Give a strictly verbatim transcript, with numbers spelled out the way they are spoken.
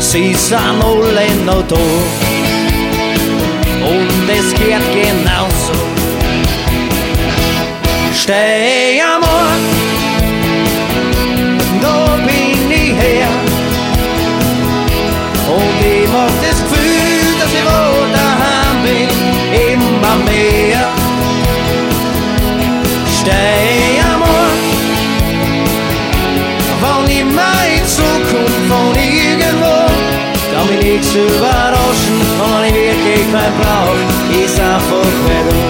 sie sind alle noch da. Und es geht genauso. Steh am Ort, da bin ich her. Und ich mach das Gefühl, dass ich wo daheim bin, immer mehr. Steh am Ort, wann immer in Zukunft von irgendwo, kann mich nichts überraschen, wenn ich wirklich kein brauch, ist einfach mehr.